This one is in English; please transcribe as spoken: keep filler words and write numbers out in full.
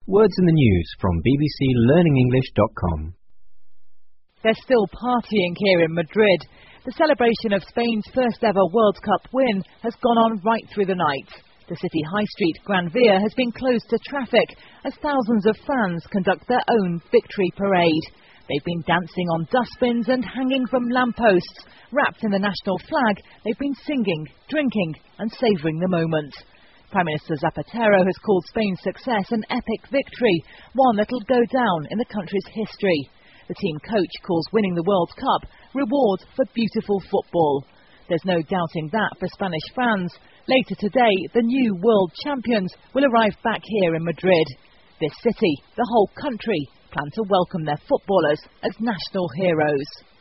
Words in the news from b b c learning english dot com. They're still partying here in Madrid. The celebration of Spain's first ever World Cup win has gone on right through the night. The city high street, Gran Via, has been closed to traffic as thousands of fans conduct their own victory parade. They've been dancing on dustbins and hanging from lampposts. Wrapped in the national flag, they've been singing, drinking and savouring the moment. Prime Minister Zapatero has called Spain's success an epic victory, one that'll go down in the country's history. The team coach calls winning the World Cup reward for beautiful football. There's no doubting that for Spanish fans. Later today, the new world champions will arrive back here in Madrid. This city, the whole country, plan to welcome their footballers as national heroes.